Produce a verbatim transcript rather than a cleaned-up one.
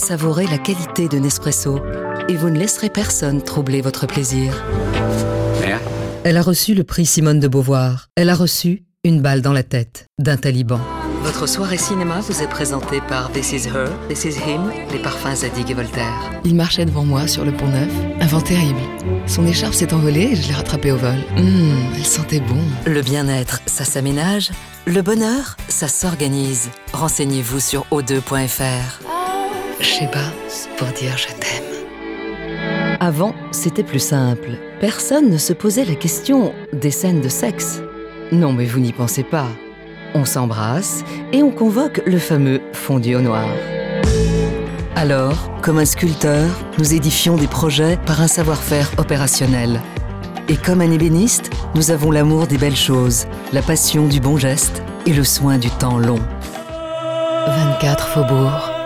savourez la qualité de Nespresso et vous ne laisserez personne troubler votre plaisir. Mère. Elle a reçu le prix Simone de Beauvoir. Elle a reçu une balle dans la tête d'un taliban. Votre soirée cinéma vous est présentée par This Is Her, This Is Him, les parfums Zadig et Voltaire. Il marchait devant moi sur le pont Neuf, un vent terrible. Son écharpe s'est envolée et je l'ai rattrapée au vol. Hum, elle sentait bon. Le bien-être, ça s'aménage. Le bonheur, ça s'organise. Renseignez-vous sur o deux point f r. Sheba, pour dire je t'aime. Avant, c'était plus simple. Personne ne se posait la question des scènes de sexe. Non, mais vous n'y pensez pas. On s'embrasse et on convoque le fameux fondu au noir. Alors, comme un sculpteur, nous édifions des projets par un savoir-faire opérationnel. Et comme un ébéniste, nous avons l'amour des belles choses, la passion du bon geste et le soin du temps long. vingt-quatre Faubourg.